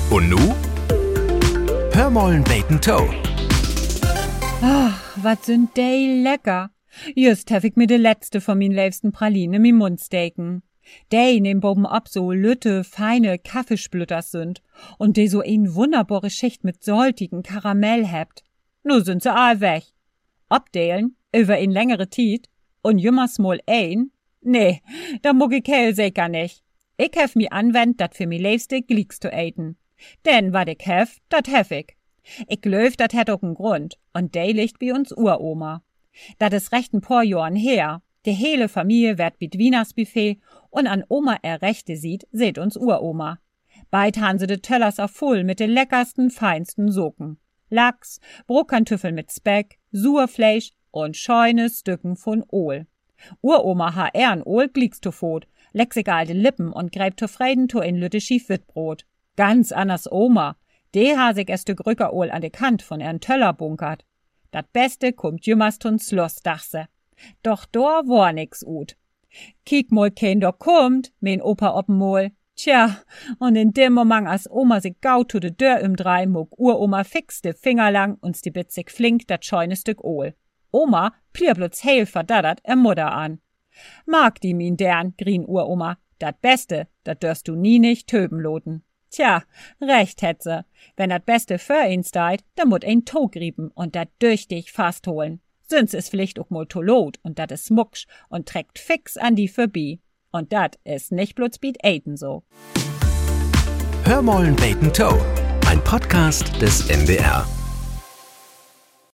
Und nu? Hörmollen Bacon Toe. Ach, wat sind die lecker. Just hab ich mir de letzte von min liebsten Pralinen in min Mund steken. Die nehmen oben ab so lütte, feine Kaffeesplitters sind und die so ein wunderbare Schicht mit saltigen Karamell habt. Nu sind sie all weg. Abdelen, über ein längere Tiet und jümmers mal ein? Nee, da muck ich hell sicher nicht. Ich hef mi anwendt, dat für mi liebste Glicks zu eten. Denn wat ich hef, dat hef ich. Ich glöf, dat hat auch einen Grund, und der liegt bei uns Uroma. Dat is recht ein paar Jahren her. Die hele Familie wird mit Weihnachtsbuffet und an Oma Rechte sieht, seht uns Uroma. Beid han sie de Tellers auf voll mit de leckersten, feinsten Socken. Lachs, Brokkantüffel mit Speck, Surfleisch und scheune Stücken von Ohl. Uroma ha ern Ohl Glicks to fot, leck sich all de Lippen und gräbt zufrieden to ein lütte Schiefwittbrot. Ganz anders Oma. Die ha sich ein Stück Rückerohl an de Kant von ern Töller bunkert. Dat Beste kommt jümmers tun Schloss, dachse. Doch da war nix ut. Kiek mal, kein da kommt, mein Opa oppenmol. Tja, und in dem Moment, als Oma sich gau zu de Dörr umdrei, mog Uroma fix de Finger lang und die bitzig flink dat scheune Stück Ohl. Oma plier bloß heil verdaddert Mutter an. Mag die min dern, grien Uroma, dat Beste, dat dörst du nie nicht töben loten. Tja, recht hätt se. Wenn dat Beste für ihn steit, dann mut ein Tog grieben und dat düchtig fast holen. Sonst is Pflicht auch mal to lot und dat is mucksch und trägt fix an die vorbei. Und dat is nicht bloß biet Eten so. Hörmollen Bacon Toe, ein Podcast des NDR.